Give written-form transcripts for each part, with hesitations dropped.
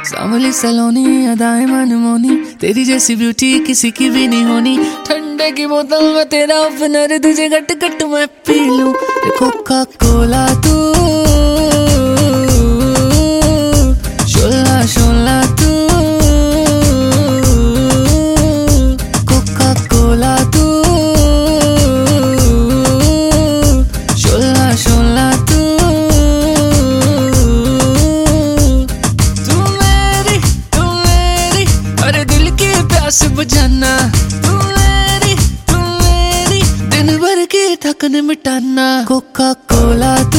सांवली सलोनी अदाएं मनमोनी, तेरी जैसी ब्यूटी किसी की भी नहीं होनी। ठंडे की बोतल में तेरा ओपनर, तुझे गट गट मैं पी लूं। कोका कोला तू, शोला शोला तू, कोका कोला तू, शोला शोला तू। तू मेरी अरे दिल की प्यास बुझाना। तू मेरी दिन भर की थकन मिटाना। कोका कोला तू,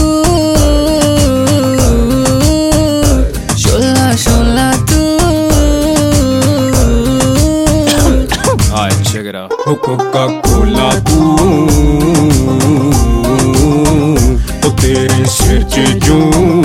शोला शोला तू। Alright, check it out. Coca Cola तू तो तेरे सिर च जूं।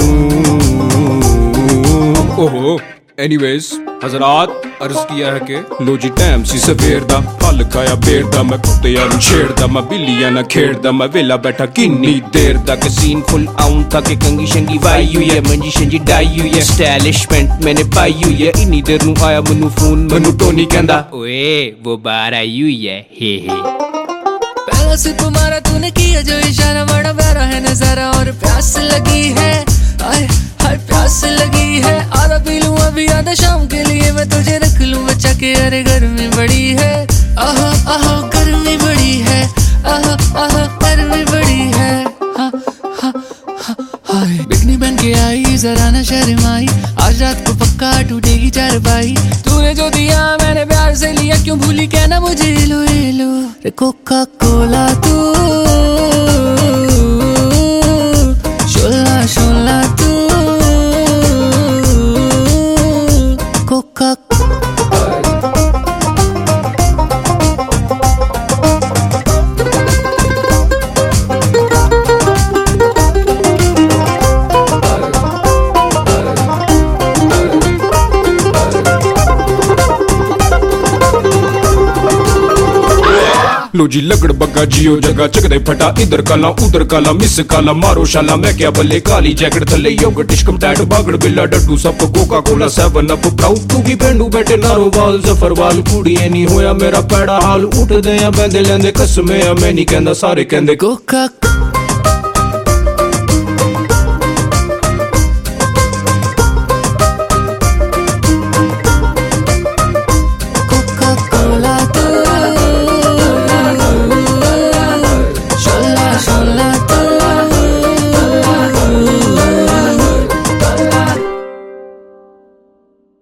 ओहो एनीवेज हजरात अर्ज किया है कि लो जी टाइम सी सवेर दा, फल खाया बेर दा, मैं कुत्तियां नूं छेड़दा, मैं बिल्लियां नाल खेड़दा, मैं वेला बैठा किन्नी देर दा। के सीन फुल आउं था के कंगी शंगी वाई हुई है, मंजी शंजी डाई हुई है, स्टाइलिशमेंट मैंने पाई हुई है। इन्नी देर नूं आया मैनू फोन, मैनू टोनी कहंदा ओए वो बाहर आई हुई है, हे हे। पहला से तुम्हारा तूने किया जो इशारा, बड़ा प्यारा है नजारा और प्यास लगी है। हाय हाय प्यास लगी है, आधा पी लूं अभी आधा शाम के लिए मैं तुझे रख लूं बचा के। अरे गर्मी बड़ी है, आहा आहा गर्मी बड़ी है, आहा आहा गर्मी बड़ी है। हा हा हा हाय बिकनी बन के आई जरा ना शर्माई, आज रात को पक्का टूटेगी चारपाई। तूने जो दिया मैंने प्यार से लिया, क्यों भूली कहना मुझे लो लो। रे कोका कोला तू, शोला शोला तू, कोका लो जी लगड़ बग्गा जियो जगह चकदे फटा, इधर काला उधर काला मिस काला मारो शाला। मैं क्या बल्ले काली जैकेट थले योगर्ट इश्कम टैट बागड़ बिल्ला डड्डू सब Coca Cola 7 up proud to be पेंडू बैठे नारो वाल जफर वाल। कुड़िए नहीं होया मेरा पैड़ा हाल, उठ दे या बंदे लेंदे कसमे मैं नहीं कहंदा सारे कहंदे कोका